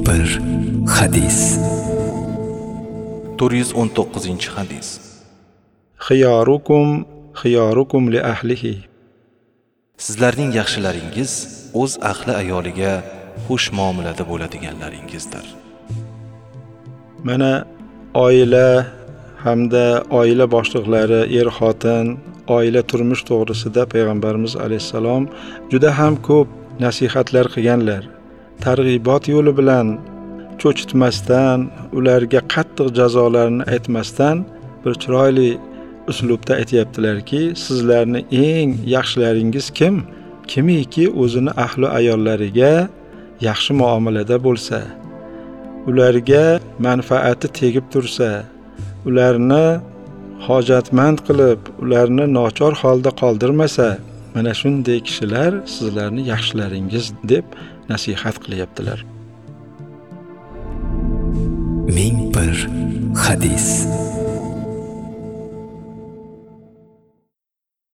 bir hadis. 419-hadis. Xiyorukum li ahlihi. Sizlarning yaxshilaringiz o'z ahli ayoliga xush muomalada bo'ladiganlaringizdir. Mana oila hamda oila boshliqlari, er-xotin, oila turmush to'g'risida payg'ambarimiz alayhisalom juda ham ko'p nasihatlar qilganlar. Targ'ibot yo'li bilan cho'chitmasdan, ularga qattiq jazolarni aytmasdan bir chiroyli uslubda aytayaptilarki, sizlarni eng yaxshilaringiz kim? Kimiki o'zini ahli ayollariga yaxshi muomalada bo'lsa, ularga manfaati tegib tursa, ularni hojatmand qilib, ularni nochor holda qoldirmasa, mana shunday kishilar sizlarni yaxshilaringiz deb nasihat qilyaptilar. Ming bir hadis.